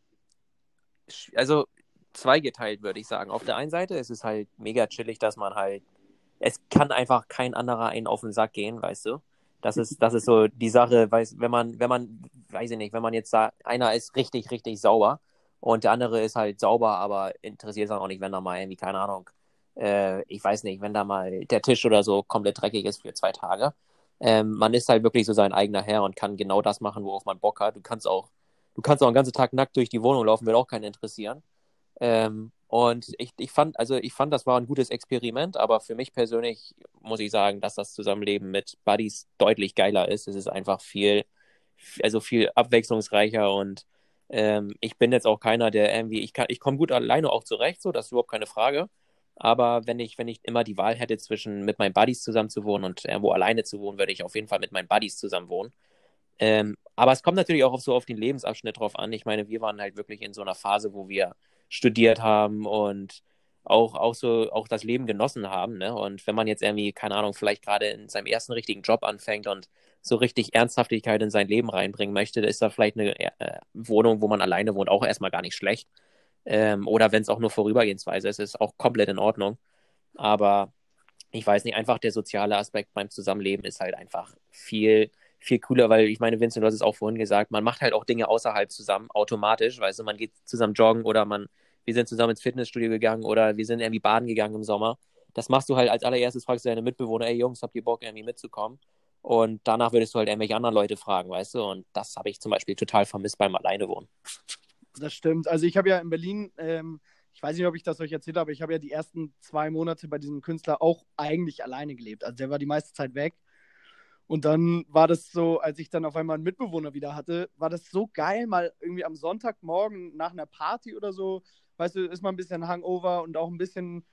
sch- also zweigeteilt, würde ich sagen. Auf der einen Seite ist es halt mega chillig, dass man halt, es kann einfach kein anderer einen auf den Sack gehen, weißt du? Das ist, das ist so die Sache, weiß, wenn man, wenn man, weiß ich nicht, wenn man jetzt sagt, einer ist richtig, richtig sauber und der andere ist halt sauber, aber interessiert es dann auch nicht, wenn da mal irgendwie, keine Ahnung, äh, ich weiß nicht, wenn da mal der Tisch oder so komplett dreckig ist für zwei Tage. Ähm, man ist halt wirklich so sein eigener Herr und kann genau das machen, worauf man Bock hat. Du kannst auch, du kannst auch den ganzen Tag nackt durch die Wohnung laufen, wird auch keinen interessieren. Ähm, und ich, ich fand, also ich fand, das war ein gutes Experiment, aber für mich persönlich muss ich sagen, dass das Zusammenleben mit Buddies deutlich geiler ist. Es ist einfach viel, also viel abwechslungsreicher und ähm, ich bin jetzt auch keiner, der irgendwie, ich kann, ich komme gut alleine auch zurecht, so, das ist überhaupt keine Frage. Aber wenn ich, wenn ich immer die Wahl hätte zwischen mit meinen Buddies zusammen zu wohnen und irgendwo alleine zu wohnen, würde ich auf jeden Fall mit meinen Buddies zusammen wohnen. Ähm, aber es kommt natürlich auch auf so auf den Lebensabschnitt drauf an. Ich meine, wir waren halt wirklich in so einer Phase, wo wir studiert haben und auch, auch so auch das Leben genossen haben, ne? Und wenn man jetzt irgendwie, keine Ahnung, vielleicht gerade in seinem ersten richtigen Job anfängt und so richtig Ernsthaftigkeit in sein Leben reinbringen möchte, da ist da vielleicht eine äh, Wohnung, wo man alleine wohnt, auch erstmal gar nicht schlecht. Ähm, oder wenn es auch nur vorübergehensweise ist, ist auch komplett in Ordnung. Aber ich weiß nicht, einfach der soziale Aspekt beim Zusammenleben ist halt einfach viel, viel cooler, weil ich meine, Vincent, du hast es auch vorhin gesagt, man macht halt auch Dinge außerhalb zusammen, automatisch, weißt du, man geht zusammen joggen oder man, wir sind zusammen ins Fitnessstudio gegangen oder wir sind irgendwie baden gegangen im Sommer. Das machst du halt als allererstes, fragst du deine Mitbewohner, ey Jungs, habt ihr Bock irgendwie mitzukommen? Und danach würdest du halt irgendwelche anderen Leute fragen, weißt du, und das habe ich zum Beispiel total vermisst beim Alleinewohnen. Das stimmt. Also ich habe ja in Berlin, ähm, ich weiß nicht, ob ich das euch erzählt habe, aber ich habe ja die ersten zwei Monate bei diesem Künstler auch eigentlich alleine gelebt. Also der war die meiste Zeit weg. Und dann war das so, als ich dann auf einmal einen Mitbewohner wieder hatte, war das so geil, mal irgendwie am Sonntagmorgen nach einer Party oder so, weißt du, ist man ein bisschen Hangover und auch ein bisschen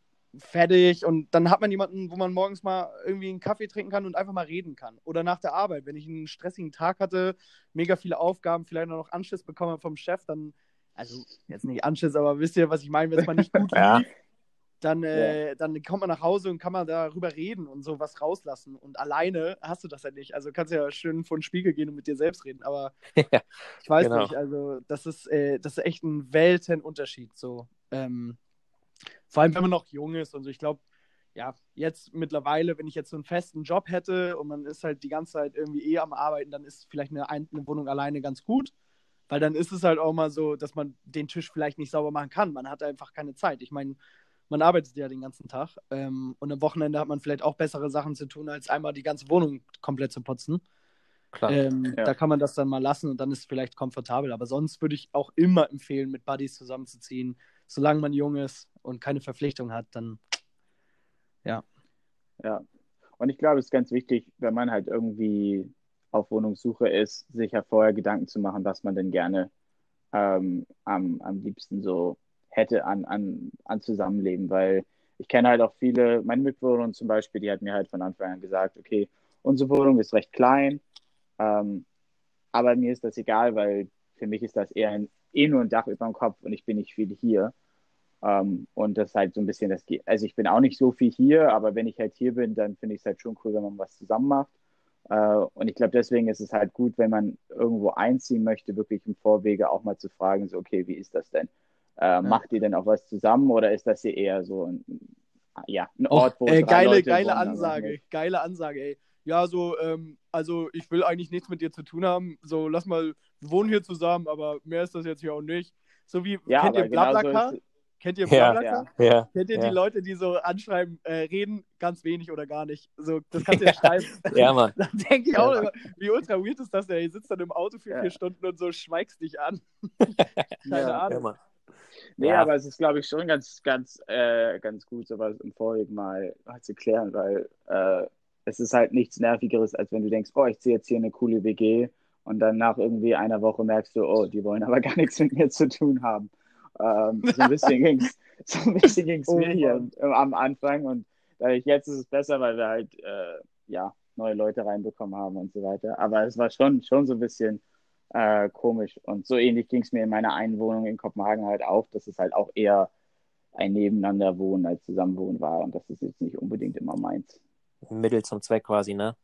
fertig und dann hat man jemanden, wo man morgens mal irgendwie einen Kaffee trinken kann und einfach mal reden kann. Oder nach der Arbeit, wenn ich einen stressigen Tag hatte, mega viele Aufgaben, vielleicht noch Anschiss bekomme vom Chef, dann, also jetzt nicht Anschiss, aber wisst ihr, was ich meine, wenn es mal nicht gut Ja. lief, dann, äh, ja. dann kommt man nach Hause und kann man darüber reden und so was rauslassen. Und alleine hast du das ja nicht. Also kannst du ja schön vor den Spiegel gehen und mit dir selbst reden. Aber ja, ich weiß genau. nicht, also das ist, äh, das ist echt ein Weltenunterschied. So. Ähm, vor allem, wenn man noch jung ist und so. Ich glaube, ja, jetzt mittlerweile, wenn ich jetzt so einen festen Job hätte und man ist halt die ganze Zeit irgendwie eh am Arbeiten, dann ist vielleicht eine, eine Wohnung alleine ganz gut. Weil dann ist es halt auch mal so, dass man den Tisch vielleicht nicht sauber machen kann. Man hat einfach keine Zeit. Ich meine, man arbeitet ja den ganzen Tag ähm, und am Wochenende hat man vielleicht auch bessere Sachen zu tun, als einmal die ganze Wohnung komplett zu putzen. Klar. Ähm, ja. Da kann man das dann mal lassen und dann ist es vielleicht komfortabel. Aber sonst würde ich auch immer empfehlen, mit Buddies zusammenzuziehen. Solange man jung ist und keine Verpflichtung hat, dann ja. Ja, und ich glaube, es ist ganz wichtig, wenn man halt irgendwie auf Wohnungssuche ist, sich ja vorher Gedanken zu machen, was man denn gerne ähm, am, am liebsten so hätte an, an, an Zusammenleben, weil ich kenne halt auch viele, meine Mitbewohnerin zum Beispiel, die hat mir halt von Anfang an gesagt, okay, unsere Wohnung ist recht klein, ähm, aber mir ist das egal, weil für mich ist das eher ein, eh nur ein Dach über dem Kopf und ich bin nicht viel hier. Ähm, und das halt so ein bisschen, das geht, also ich bin auch nicht so viel hier, aber wenn ich halt hier bin, dann finde ich es halt schon cool, wenn man was zusammen macht. Uh, und ich glaube, deswegen ist es halt gut, wenn man irgendwo einziehen möchte, wirklich im Vorwege auch mal zu fragen, so, okay, wie ist das denn? Uh, ja. Macht ihr denn auch was zusammen oder ist das hier eher so ein, ja, ein Ort, wo äh, drei geile, Leute geile wohnen, Ansage, geile Ansage, ey. Ja, so, ähm, also ich will eigentlich nichts mit dir zu tun haben, so, lass mal, wir wohnen hier zusammen, aber mehr ist das jetzt hier auch nicht. So wie, ja, kennt ihr BlaBlaCar? Genau so Kennt ihr BlaBlaCar? Ja, ja, Kennt ihr ja. die Leute, die so anschreiben, äh, reden ganz wenig oder gar nicht? So, das kannst du ja schreiben. Ja, Mann. Dann denke ich auch immer, wie ultra weird ist das denn? Ihr sitzt dann im Auto für ja. vier Stunden und so schweigst dich an. Keine ja, Ahnung. Ja, nee, ja. aber es ist, glaube ich, schon ganz, ganz, äh, ganz gut, sowas im Vorweg mal, mal zu klären, weil äh, es ist halt nichts Nervigeres, als wenn du denkst, oh, ich ziehe jetzt hier eine coole W G und dann nach irgendwie einer Woche merkst du, oh, die wollen aber gar nichts mit mir zu tun haben. Ähm, so ein bisschen ging es so ein bisschen ging's Oh, mir hier Mann. am Anfang und dadurch, jetzt ist es besser, weil wir halt äh, ja, neue Leute reinbekommen haben und so weiter. Aber es war schon, schon so ein bisschen äh, komisch und so ähnlich ging es mir in meiner einen Wohnung in Kopenhagen halt auch, dass es halt auch eher ein Nebeneinander wohnen als Zusammenwohnen war und das ist jetzt nicht unbedingt immer meins. Mittel zum Zweck quasi, ne?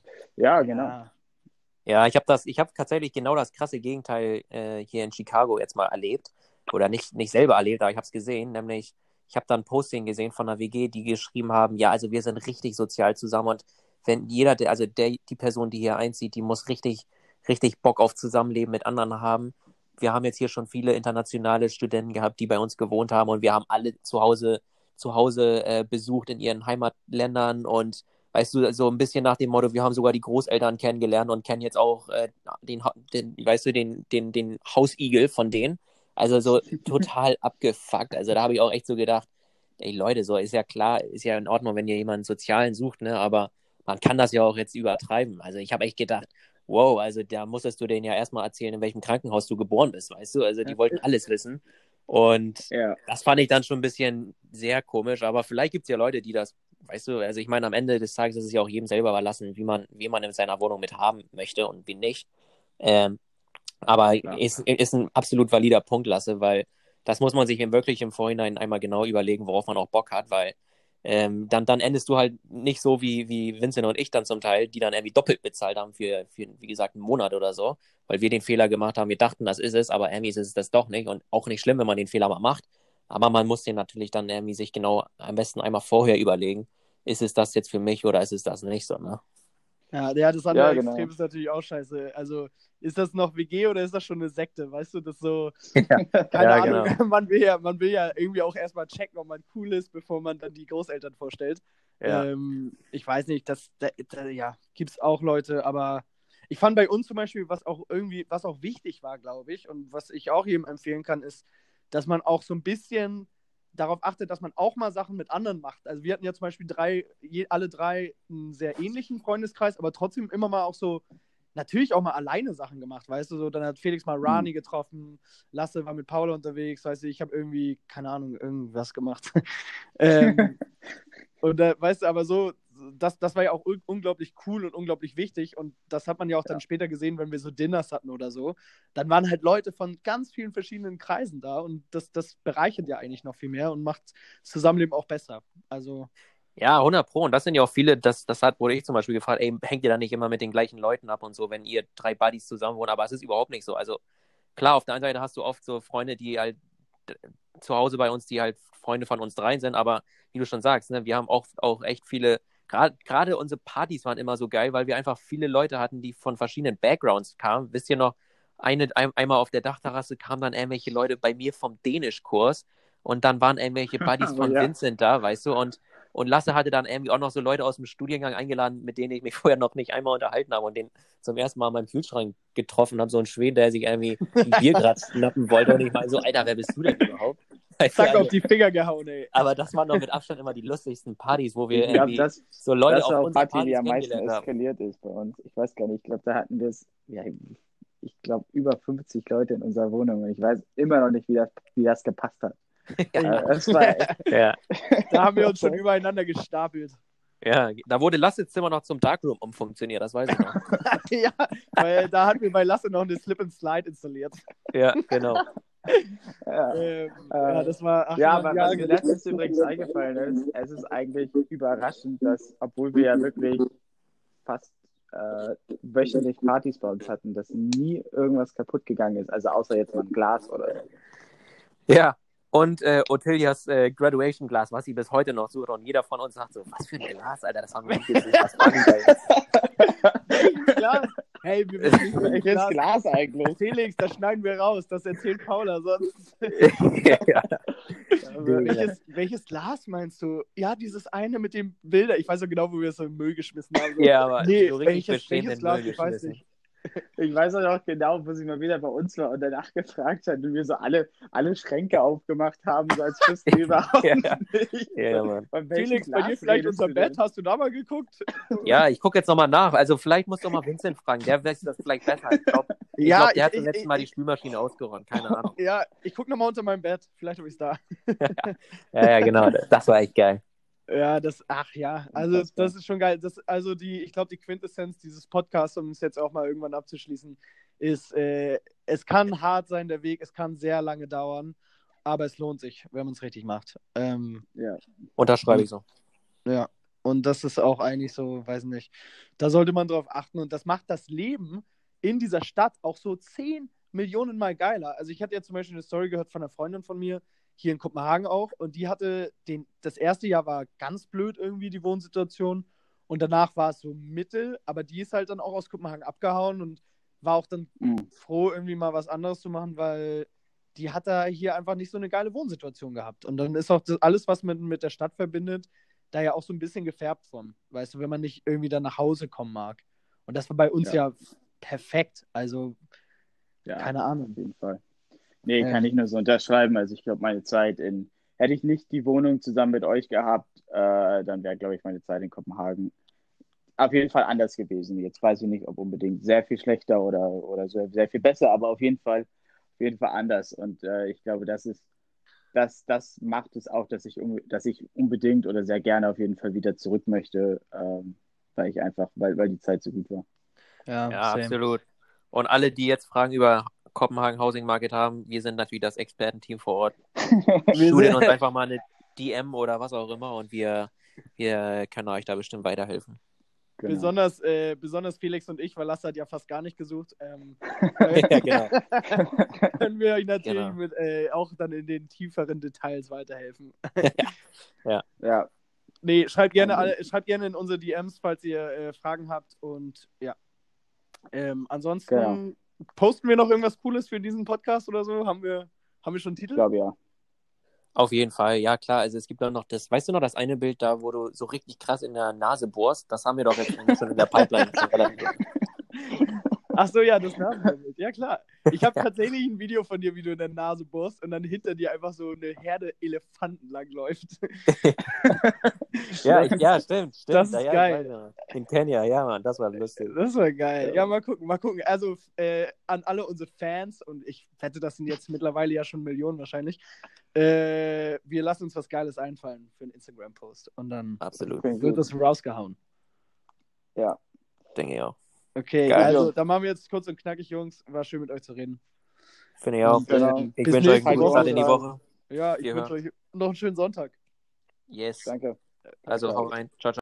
Ja, genau. Ja. Ja, ich habe das, ich habe tatsächlich genau das krasse Gegenteil äh, hier in Chicago jetzt mal erlebt. Oder nicht, nicht selber erlebt, aber ich habe es gesehen. Nämlich, ich habe da ein Posting gesehen von einer W G, die geschrieben haben, ja, also wir sind richtig sozial zusammen und wenn jeder, der, also der, die Person, die hier einzieht, die muss richtig, richtig Bock auf Zusammenleben mit anderen haben. Wir haben jetzt hier schon viele internationale Studenten gehabt, die bei uns gewohnt haben und wir haben alle zu Hause, zu Hause äh, besucht in ihren Heimatländern und weißt du, so ein bisschen nach dem Motto, wir haben sogar die Großeltern kennengelernt und kennen jetzt auch äh, den, den, weißt du, den, den, den Hausigel von denen. Also so total abgefuckt. Also da habe ich auch echt so gedacht, ey Leute, so ist ja klar, ist ja in Ordnung, wenn ihr jemanden Sozialen sucht, ne? Aber man kann das ja auch jetzt übertreiben. Also ich habe echt gedacht, wow, also da musstest du denen ja erstmal erzählen, in welchem Krankenhaus du geboren bist, weißt du? Also die wollten alles wissen. Und Ja. das fand ich dann schon ein bisschen sehr komisch, aber vielleicht gibt es ja Leute, die das, weißt du, also ich meine, am Ende des Tages ist es ja auch jedem selber überlassen, wie man, wie man in seiner Wohnung mit haben möchte und wie nicht. Ähm, aber Ja. ist, ist ein absolut valider Punkt, Lasse, weil das muss man sich eben wirklich im Vorhinein einmal genau überlegen, worauf man auch Bock hat, weil ähm, dann, dann endest du halt nicht so wie, wie Vincent und ich dann zum Teil, die dann irgendwie doppelt bezahlt haben für, für, wie gesagt, einen Monat oder so, weil wir den Fehler gemacht haben, wir dachten, das ist es, aber irgendwie ist es das doch nicht und auch nicht schlimm, wenn man den Fehler mal macht, aber man muss den natürlich dann irgendwie sich genau am besten einmal vorher überlegen, ist es das jetzt für mich oder ist es das nicht so, ne? Ja, ja, das andere Ja, genau. Extrem ist natürlich auch scheiße. Also, ist das noch W G oder ist das schon eine Sekte? Weißt du, das so, Ja, keine ja, Ahnung, genau. man will ja, man will ja irgendwie auch erstmal checken, ob man cool ist, bevor man dann die Großeltern vorstellt. Ja. Ähm, ich weiß nicht, das, da, da, ja, gibt's auch Leute, aber ich fand bei uns zum Beispiel, was auch irgendwie, was auch wichtig war, glaube ich, und was ich auch jedem empfehlen kann, ist, dass man auch so ein bisschen darauf achtet, dass man auch mal Sachen mit anderen macht. Also wir hatten ja zum Beispiel drei, je, alle drei einen sehr ähnlichen Freundeskreis, aber trotzdem immer mal auch so, natürlich auch mal alleine Sachen gemacht, weißt du, so, dann hat Felix mal Rani getroffen, Lasse war mit Paula unterwegs, weißt du, ich habe irgendwie, keine Ahnung, irgendwas gemacht. ähm, und da, weißt du, aber so, das, das war ja auch un- unglaublich cool und unglaublich wichtig. Und das hat man ja auch dann Ja. später gesehen, wenn wir so Dinners hatten oder so. Dann waren halt Leute von ganz vielen verschiedenen Kreisen da. Und das, das bereichert ja eigentlich noch viel mehr und macht das Zusammenleben auch besser. Also, Ja, hundert Pro. Und das sind ja auch viele, das, das hat, wurde ich zum Beispiel gefragt, ey, hängt ihr da nicht immer mit den gleichen Leuten ab und so, wenn ihr drei Buddies zusammen wohnt? Aber es ist überhaupt nicht so. Also klar, auf der einen Seite hast du oft so Freunde, die halt äh, zu Hause bei uns, die halt Freunde von uns dreien sind, aber wie du schon sagst, ne, wir haben auch, auch echt viele, gerade gerade unsere Partys waren immer so geil, weil wir einfach viele Leute hatten, die von verschiedenen Backgrounds kamen. Wisst ihr noch, eine, ein, einmal auf der Dachterrasse kamen dann irgendwelche Leute bei mir vom Dänischkurs und dann waren irgendwelche Buddies Oh von ja. Vincent da, weißt du, und Und Lasse hatte dann irgendwie auch noch so Leute aus dem Studiengang eingeladen, mit denen ich mich vorher noch nicht einmal unterhalten habe und den zum ersten Mal in meinem Kühlschrank getroffen habe. So ein Schweden, der sich irgendwie ein Bier gerade schnappen wollte. Und ich meine so, Alter, wer bist du denn überhaupt? Weißt du, zack, also, auf die Finger gehauen, ey. aber das waren doch mit Abstand immer die lustigsten Partys, wo wir Ich glaube, irgendwie das, so Leute das auf war auch unseren Party, die Partys am meisten kennengelernt haben. eskaliert ist bei uns. Ich weiß gar nicht, ich glaube, da hatten wir es, ja, ich glaube, über fünfzig Leute in unserer Wohnung und ich weiß immer noch nicht, wie das, wie das gepasst hat. Ja. Äh, Es war echt, Ja. Da haben wir uns schon übereinander gestapelt. Ja, da wurde Lasses Zimmer noch zum Darkroom umfunktioniert, das weiß ich noch. Ja, weil da hatten wir bei Lasse noch eine Slip and Slide installiert. Ja, genau. ja. Ähm, Äh, ja, das war. Ach, Ja, Mann, aber was mir letztens übrigens eingefallen ist, es ist eigentlich überraschend, dass, obwohl wir ja wirklich fast äh, wöchentlich Partys bei uns hatten, dass nie irgendwas kaputt gegangen ist, also außer jetzt mal ein Glas oder so. Ja, und äh, Ottilias äh, Graduation Glas, was sie bis heute noch sucht. Und jeder von uns sagt so, was für ein Glas, Alter, das haben wir nicht gesehen, das war geil. Glas. Hey, wir wissen nicht, welches Welches Glas. Glas eigentlich? Felix, das schneiden wir raus. Das erzählt Paula sonst. Ja. welches, welches Glas meinst du? Ja, dieses eine mit dem Bilder. Ich weiß so genau, wo wir es so im Müll geschmissen haben. So, Ja, aber nee, so richtig welches, bestehend welches in Glas? Müll Ich weiß geschmissen. nicht. Ich weiß auch noch genau, wo sie mal wieder bei uns war und danach gefragt hat und wir so alle, alle Schränke aufgemacht haben, so als wüssten wir überhaupt Ja. nicht. Ja, Mann. Von welchem Felix, bei Glas dir vielleicht redest unser du Bett. denn? Hast du da mal geguckt? Ja, ich gucke jetzt nochmal nach. Also vielleicht musst du mal Vincent fragen, der weiß das vielleicht besser. Ich glaube, Ja, glaub, der hat ich- zum letzten ich- Mal die Spülmaschine ausgeräumt. Keine Ahnung. Ja, ich gucke nochmal unter meinem Bett. Vielleicht habe ich es da. Ja, ja, genau. Das war echt geil. Ja, das, ach ja, also Unfassbar. das ist schon geil. Das, also die, ich glaube, die Quintessenz dieses Podcasts, um es jetzt auch mal irgendwann abzuschließen, ist, äh, es kann hart sein, der Weg, es kann sehr lange dauern, aber es lohnt sich, wenn man es richtig macht. Ähm, Ja. Unterschreibe ich so. ja, und das ist auch eigentlich so, weiß nicht, da sollte man drauf achten und das macht das Leben in dieser Stadt auch so zehn Millionen Mal geiler. Also ich hatte ja zum Beispiel eine Story gehört von einer Freundin von mir, hier in Kopenhagen auch, und die hatte, den, das erste Jahr war ganz blöd irgendwie, die Wohnsituation, und danach war es so mittel, aber die ist halt dann auch aus Kopenhagen abgehauen und war auch dann Mhm. froh, irgendwie mal was anderes zu machen, weil die hat da hier einfach nicht so eine geile Wohnsituation gehabt. Und dann ist auch das, alles, was man mit der Stadt verbindet, da ja auch so ein bisschen gefärbt von. Weißt du, wenn man nicht irgendwie dann nach Hause kommen mag. Und das war bei uns ja, Ja. perfekt. Also, Ja, keine Ahnung. auf jeden Fall. Nee, Ähm. kann ich nur so unterschreiben. Also ich glaube, meine Zeit in, hätte ich nicht die Wohnung zusammen mit euch gehabt, äh, dann wäre, glaube ich, meine Zeit in Kopenhagen auf jeden Fall anders gewesen. Jetzt weiß ich nicht, ob unbedingt sehr viel schlechter oder, oder so sehr viel besser, aber auf jeden Fall, auf jeden Fall anders. Und äh, ich glaube, das ist, das, das macht es auch, dass ich, un- dass ich unbedingt oder sehr gerne auf jeden Fall wieder zurück möchte, ähm, weil ich einfach, weil, weil die Zeit so gut war. Ja, Ja, same. absolut. Und alle, die jetzt Fragen über Kopenhagen Housing Market haben, wir sind natürlich das Expertenteam vor Ort. Wir Schulden sind- uns einfach mal eine D M oder was auch immer und wir, wir können euch da bestimmt weiterhelfen. Genau. Besonders, äh, besonders Felix und ich, weil Lasse hat ja fast gar nicht gesucht. Ähm, Ja, genau. können wir euch natürlich Genau. mit, äh, auch dann in den tieferen Details weiterhelfen. Ja, Nee, schreibt gerne, alle, schreibt gerne in unsere D Ms, falls ihr äh, Fragen habt. Und ja. Ähm, ansonsten Genau. posten wir noch irgendwas Cooles für diesen Podcast oder so? Haben wir, haben wir schon einen ich Titel? glaube ja. Auf jeden Fall, ja klar. Also es gibt dann noch das, weißt du noch, das eine Bild da, wo du so richtig krass in der Nase bohrst? Das haben wir doch jetzt schon in der Pipeline. Schon relativ. Ach so, ja, das Nasenbild. Ja, klar. Ich habe tatsächlich ein Video von dir, wie du in der Nase bohrst und dann hinter dir einfach so eine Herde Elefanten langläuft. ja, ich, ja, stimmt, stimmt. Das ist ja, ja, geil. Ich weiß, ja. In Kenia, ja, Mann, das war lustig. Das war geil. Ja, mal gucken, mal gucken. Also äh, an alle unsere Fans, und ich wette, das sind jetzt mittlerweile ja schon Millionen wahrscheinlich, äh, wir lassen uns was Geiles einfallen für einen Instagram-Post und dann Absolut. wird das rausgehauen. Ja. Denke ich auch. Okay, Geil. also dann machen wir jetzt kurz und knackig, Jungs. War schön mit euch zu reden. Finde ich auch. Genau. Ich Bis wünsche euch nächste einen guten Woche. Start in die Woche. Ja, ich Wir wünsche euch noch einen schönen Sonntag. Yes. Danke. Also Ciao. hau rein. Ciao, ciao.